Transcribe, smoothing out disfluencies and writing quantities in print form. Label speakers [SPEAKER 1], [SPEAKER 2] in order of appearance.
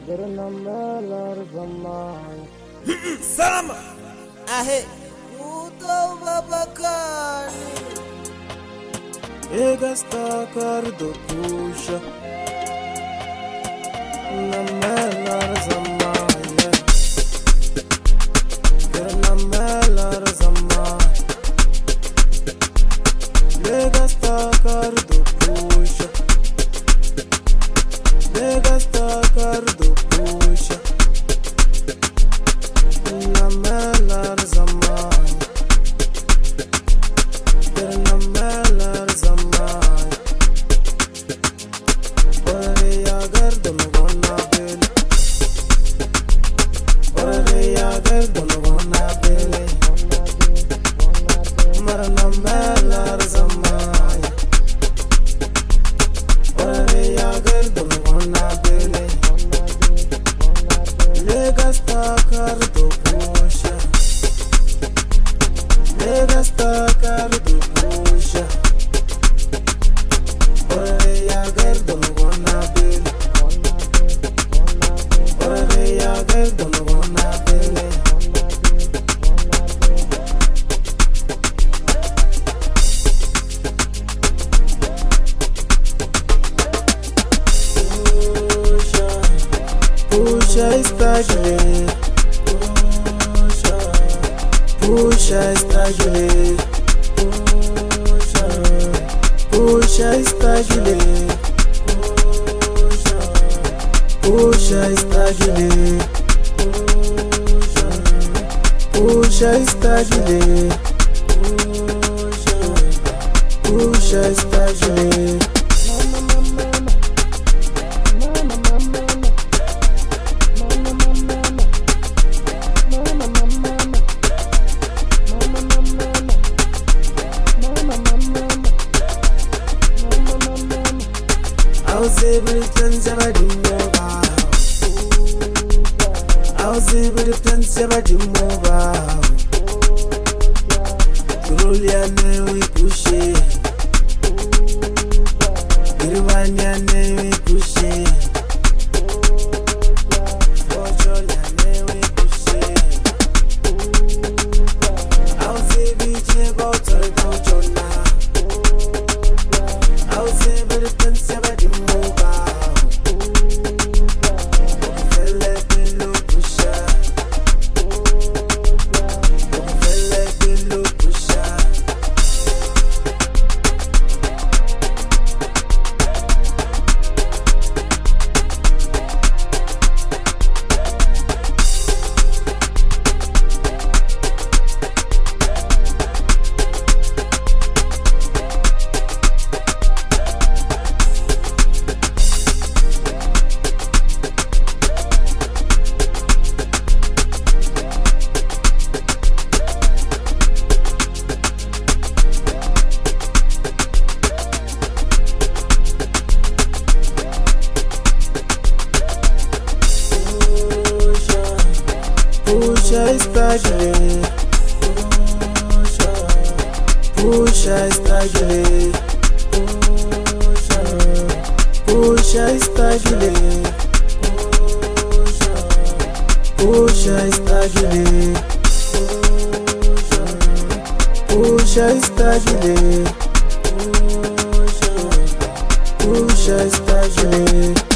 [SPEAKER 1] Gırnameler zaman.
[SPEAKER 2] Salam.
[SPEAKER 3] Ahe. Udo babakan.
[SPEAKER 1] Egasta kardo pusha. Namelar zaman. Gırnameler zaman. Egasta kardo pusha. Egasta kardo pusha. Namelar zaman. Gırnameler zaman. Oraya gardın gonna bil. Oraya gardın gonna bil. Maranameler zaman. Oraya gardın gonna bil. Legasta kardo pusha. Legasta kardo pusha. Oraya gardın gonna bil. Oraya gardın gonna bil. Pusha está gire. Pusha está gire. Pusha está gire. Pusha está gire. Pusha está gire. Pusha está gire. I was able to dance about the mobile. I was able to dance about the mobile. Kurulia ne we push it. Kirwanya ne we push it. Forjola ne we push it. I was able to go to the Forjola. I was able to dance about the mobile. Feel like the look pusher. Feel like the look pusher. Pusha está gire. Pusha está gire. Pusha está gire. Pusha está gire. Pusha está gire. Pusha está gire.